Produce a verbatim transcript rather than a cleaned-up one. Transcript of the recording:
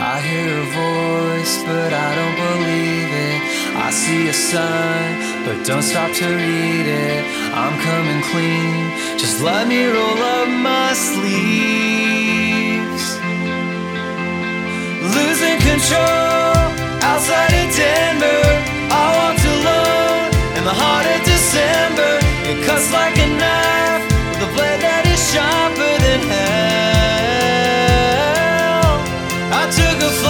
I hear a voice, but I don't believe it. I see a sign, but don't stop to read it. I'm coming clean, just let me roll up my sleeves. Losing control, outside of Denver, I walked alone in the heart of December. It cuts like a knife, with a blade that is sharper than hell. I took a